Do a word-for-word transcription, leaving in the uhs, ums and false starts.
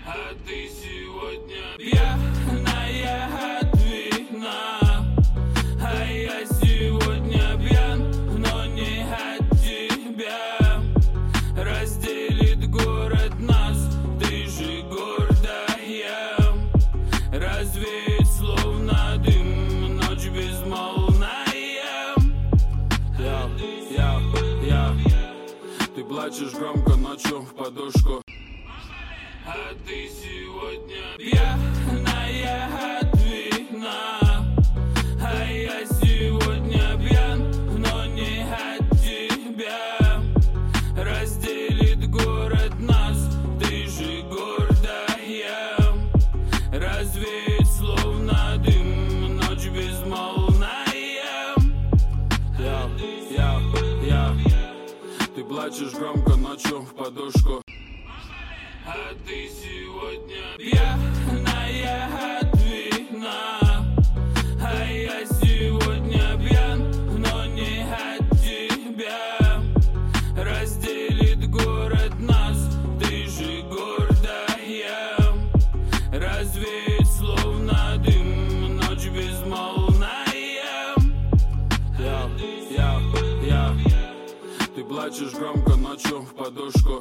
А ты сегодня пьяная от вина, а я сегодня пьян, но не от тебя. Разделит город нас, ты же гордая. Развеет словно дым, ночь безмолвная. Я, я, я. Ты плачешь громко ночью в подушку. А ты сегодня пьяная от вина, а я сегодня пьян, но не от тебя. Разделит город нас, ты же гордая. Развеет словно дым, ночь безмолвная. Я, я, я. Ты плачешь громко ночью в подушку. А ты сегодня пьяная от вина, а я сегодня пьян, но не от тебя. Разделит город нас, ты же гордая. Развеет словно дым, ночь безмолвная. Я, я, я. Ты плачешь громко ночью в подушку.